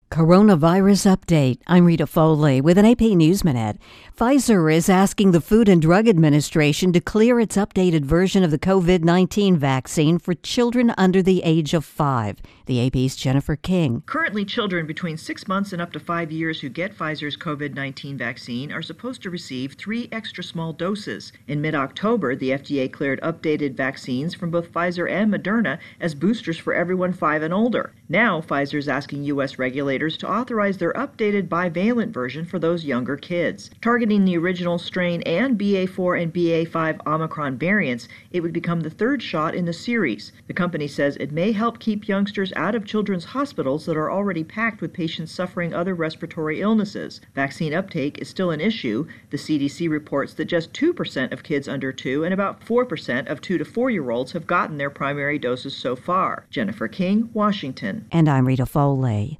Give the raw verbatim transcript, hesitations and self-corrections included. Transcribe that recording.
Coronavirus update. I'm Rita Foley with an A P News Minute. Pfizer is asking the Food and Drug Administration to clear its updated version of the covid nineteen vaccine for children under the age of five. The A P's Jennifer King. Currently, children between six months and up to five years who get Pfizer's covid nineteen vaccine are supposed to receive three extra small doses. In mid-October, the F D A cleared updated vaccines from both Pfizer and Moderna as boosters for everyone five and older. Now, Pfizer is asking U S regulators to authorize their updated bivalent version for those younger kids. Targeting the original strain and B A four and B A five Omicron variants, it would become the third shot in the series. The company says it may help keep youngsters out of children's hospitals that are already packed with patients suffering other respiratory illnesses. Vaccine uptake is still an issue. The C D C reports that just two percent of kids under two and about four percent of two to four-year-olds have gotten their primary doses so far. Jennifer King, Washington. And I'm Rita Foley.